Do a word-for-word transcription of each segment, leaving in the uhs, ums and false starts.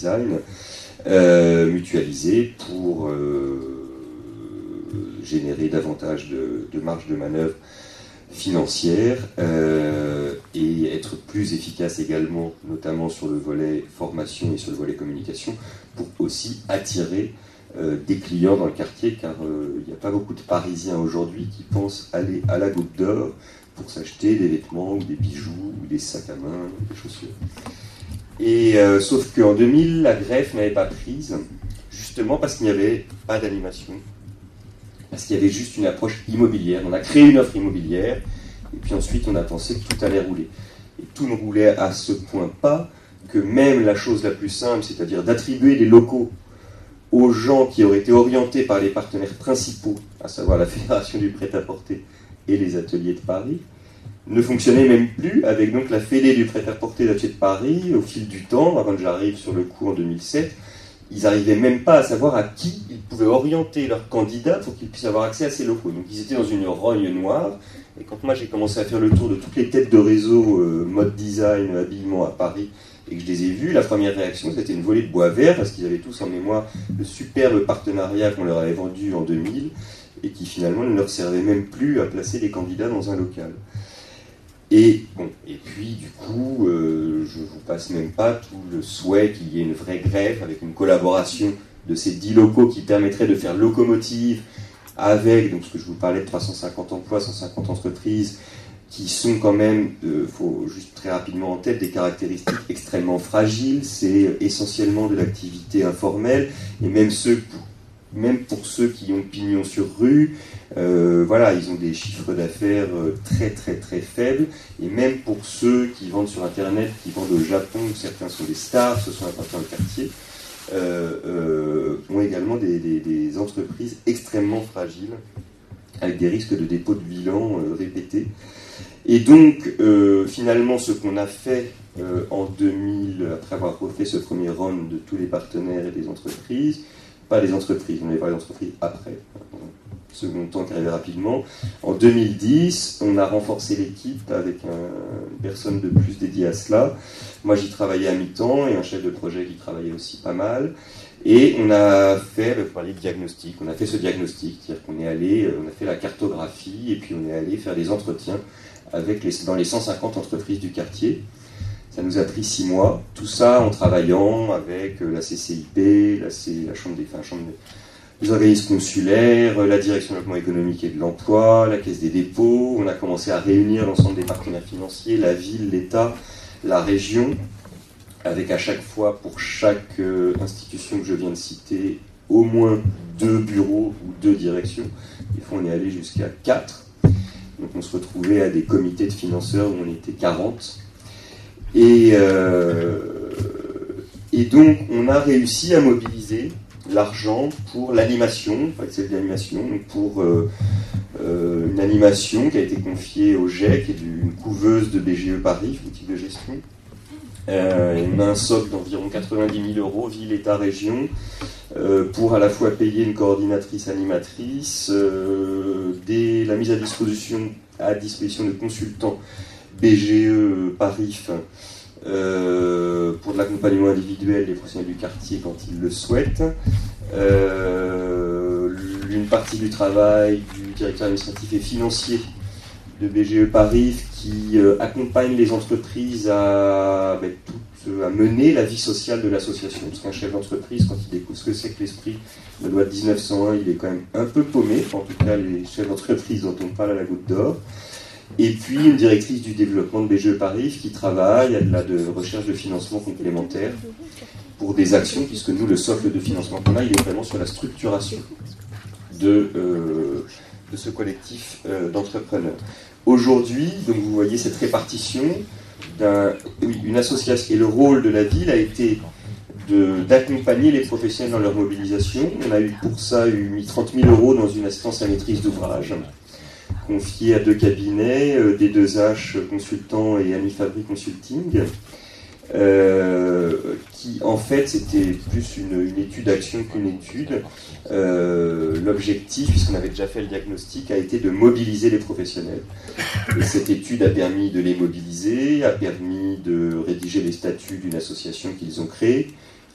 design, euh, mutualisés pour euh, générer davantage de, de marge de manœuvre financière euh, et être plus efficace également, notamment sur le volet formation et sur le volet communication, pour aussi attirer euh, des clients dans le quartier, car euh, il n'y a pas beaucoup de Parisiens aujourd'hui qui pensent aller à la Goutte d'Or pour s'acheter des vêtements ou des bijoux ou des sacs à main ou des chaussures. Et euh, sauf qu'en deux mille, la greffe n'avait pas prise, justement parce qu'il n'y avait pas d'animation, parce qu'il y avait juste une approche immobilière. On a créé une offre immobilière, et puis ensuite on a pensé que tout allait rouler. Et tout ne roulait à ce point pas que même la chose la plus simple, c'est-à-dire d'attribuer des locaux aux gens qui auraient été orientés par les partenaires principaux, à savoir la Fédération du prêt-à-porter et les ateliers de Paris, ne fonctionnait même plus avec donc la Fédé du prêt-à-porter d'ateliers de Paris. Au fil du temps, avant que j'arrive sur le coup en deux mille sept, ils n'arrivaient même pas à savoir à qui ils pouvaient orienter leurs candidats pour qu'ils puissent avoir accès à ces locaux. Donc ils étaient dans une rogne noire. Et quand moi j'ai commencé à faire le tour de toutes les têtes de réseau, euh, mode design, habillement à Paris, et que je les ai vus, la première réaction c'était une volée de bois vert, parce qu'ils avaient tous en mémoire le superbe partenariat qu'on leur avait vendu en deux mille, et qui finalement ne leur servait même plus à placer des candidats dans un local. Et, bon, et puis, du coup, euh, je ne vous passe même pas tout le souhait qu'il y ait une vraie greffe avec une collaboration de ces dix locaux qui permettrait de faire locomotive avec, donc ce que je vous parlais de trois cent cinquante emplois, cent cinquante entreprises, qui sont quand même, il euh, faut juste très rapidement en tête, des caractéristiques extrêmement fragiles. C'est essentiellement de l'activité informelle, et même ceux pour même pour ceux qui ont pignon sur rue, euh, voilà, ils ont des chiffres d'affaires très très très faibles, et même pour ceux qui vendent sur Internet, qui vendent au Japon, où certains sont des stars, ce sont importants dans le quartier, euh, euh, ont également des, des, des entreprises extrêmement fragiles, avec des risques de dépôt de bilan euh, répétés. Et donc, euh, finalement, ce qu'on a fait euh, en deux mille, après avoir refait ce premier round de tous les partenaires et des entreprises, pas les entreprises, on avait parlé d'entreprises après, second temps qui arrivait rapidement. En deux mille dix, on a renforcé l'équipe avec un, une personne de plus dédiée à cela. Moi, j'y travaillais à mi-temps et un chef de projet qui travaillait aussi pas mal. Et on a fait, vous parliez de diagnostic, on a fait ce diagnostic, c'est-à-dire qu'on est allé, on a fait la cartographie et puis on est allé faire des entretiens avec les, dans les cent cinquante entreprises du quartier. Ça nous a pris six mois, tout ça en travaillant avec la C C I P, la, C, la Chambre des, enfin, chambre des, des organismes consulaires, la Direction de développement économique et de l'emploi, la Caisse des dépôts. On a commencé à réunir l'ensemble des partenaires financiers, la ville, l'État, la région, avec à chaque fois, pour chaque euh, institution que je viens de citer, au moins deux bureaux ou deux directions. Des fois, on est allé jusqu'à quatre. Donc, on se retrouvait à des comités de financeurs où on était quarante. Et, euh, et donc, on a réussi à mobiliser l'argent pour l'animation, enfin, c'est de l'animation, donc pour euh, euh, une animation qui a été confiée au G E C et d'une couveuse de B G E Paris, outil de gestion. Euh, on a un socle d'environ quatre-vingt-dix mille euros, ville, État, région, euh, pour à la fois payer une coordinatrice animatrice, euh, des, la mise à disposition, à disposition de consultants B G E Paris, euh, pour de l'accompagnement individuel des professionnels du quartier quand ils le souhaitent, euh, une partie du travail du directeur administratif et financier de B G E Paris qui euh, accompagne les entreprises à, ben, tout, à mener la vie sociale de l'association. Parce qu'un chef d'entreprise, quand il découvre ce que c'est que l'esprit de loi de dix-neuf cent un, il est quand même un peu paumé. En tout cas, les chefs d'entreprise dont on parle à la Goutte d'Or. Et puis une directrice du développement de B G E Paris qui travaille à de la de recherche de financement complémentaire pour des actions, puisque nous, le socle de financement qu'on a, il est vraiment sur la structuration de, euh, de ce collectif euh, d'entrepreneurs. Aujourd'hui, donc vous voyez cette répartition d'un, oui, une association, et le rôle de la ville a été de, d'accompagner les professionnels dans leur mobilisation. On a eu pour ça eu mis trente mille euros dans une assistance à maîtrise d'ouvrage, confiée à deux cabinets, euh, D deux H Consultant et Annie Fabry Consulting, euh, qui en fait c'était plus une, une étude d'action qu'une étude. Euh, l'objectif, puisqu'on avait déjà fait le diagnostic, a été de mobiliser les professionnels. Et cette étude a permis de les mobiliser, a permis de rédiger les statuts d'une association qu'ils ont créée,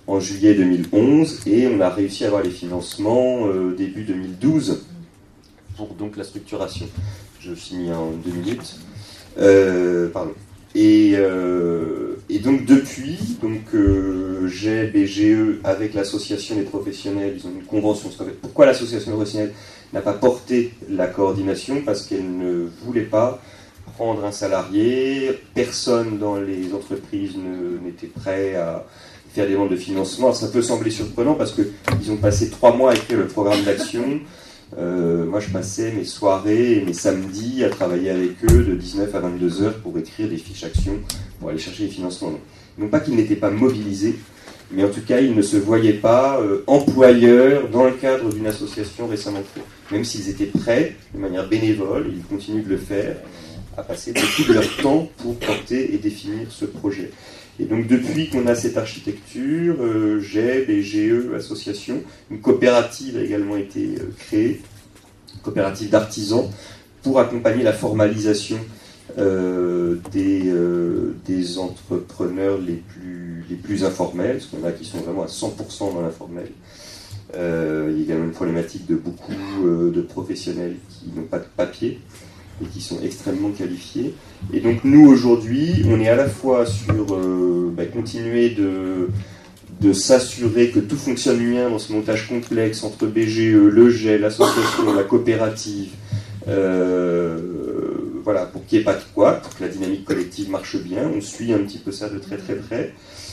en juillet deux mille onze, et on a réussi à avoir les financements euh, début deux mille douze pour donc la structuration. Je finis en deux minutes. Euh, pardon. Et, euh, et donc depuis, donc euh, j'ai B G E avec l'association des professionnels, ils ont une convention. Pourquoi l'association des professionnels n'a pas porté la coordination? Parce qu'elle ne voulait pas prendre un salarié, personne dans les entreprises ne, n'était prêt à faire des demandes de financement. Alors, ça peut sembler surprenant parce qu'ils ont passé trois mois à écrire le programme d'action. Euh, moi, je passais mes soirées et mes samedis à travailler avec eux de dix-neuf à vingt-deux heures pour écrire des fiches actions, pour aller chercher les financements. Donc, non pas qu'ils n'étaient pas mobilisés, mais en tout cas, ils ne se voyaient pas euh, employeurs dans le cadre d'une association récemment créée. Même s'ils étaient prêts, de manière bénévole, et ils continuent de le faire, à passer beaucoup de leur temps pour porter et définir ce projet. Et donc depuis qu'on a cette architecture, euh, G E B, B G E, association, une coopérative a également été euh, créée, une coopérative d'artisans, pour accompagner la formalisation euh, des, euh, des entrepreneurs les plus, les plus informels, parce qu'on a qui sont vraiment à cent pour cent dans l'informel. Euh, il y a également une problématique de beaucoup euh, de professionnels qui n'ont pas de papier et qui sont extrêmement qualifiés. Et donc nous, aujourd'hui, on est à la fois sur euh, bah, continuer de, de s'assurer que tout fonctionne bien dans ce montage complexe entre B G E, le G E L, l'association, la coopérative, euh, voilà, pour qu'il n'y ait pas de quoi, pour que la dynamique collective marche bien. On suit un petit peu ça de très très près.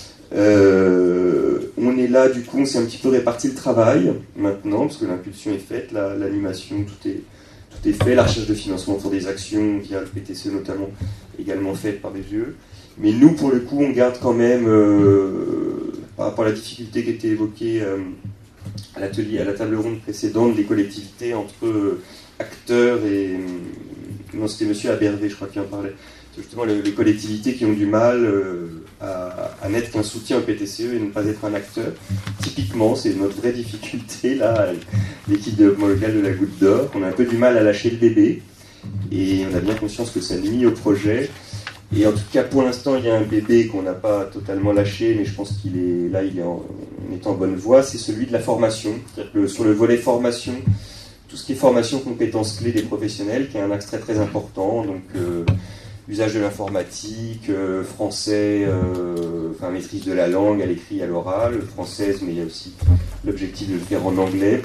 Euh, on est là, du coup, on s'est un petit peu réparti le travail maintenant, parce que l'impulsion est faite, la, l'animation, tout est... Tout est fait, la recherche de financement pour des actions via le P T C notamment, également faite par B G E. Mais nous, pour le coup, on garde quand même, euh, par rapport à la difficulté qui était évoquée euh, à l'atelier, à la table ronde précédente, des collectivités entre euh, acteurs et... Euh, non, c'était monsieur Abervé, je crois, qui en parlait. C'est justement les, les collectivités qui ont du mal euh, à, à n'être qu'un soutien au P T C E et ne pas être un acteur. Typiquement, c'est notre vraie difficulté, là, l'équipe de développement local de la Goutte d'Or. On a un peu du mal à lâcher le bébé, et on a bien conscience que ça nuit au projet. Et en tout cas, pour l'instant, il y a un bébé qu'on n'a pas totalement lâché, mais je pense qu'il est là, il est en, on est en bonne voie, c'est celui de la formation. C'est-à-dire que sur le volet formation, tout ce qui est formation compétences clés des professionnels, qui est un axe très très important, donc euh, usage de l'informatique, euh, français, euh, enfin maîtrise de la langue à l'écrit et à l'oral, française, mais il y a aussi l'objectif de le faire en anglais.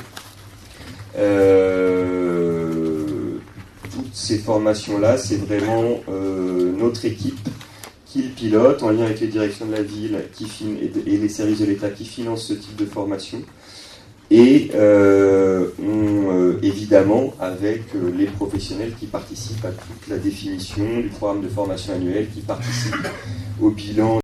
Euh, toutes ces formations-là, c'est vraiment euh, notre équipe qui le pilote, en lien avec les directions de la ville qui fin- et les services de l'État qui financent ce type de formation. Et euh, on, euh, évidemment avec euh, les professionnels qui participent à toute la définition du programme de formation annuel, qui participent au bilan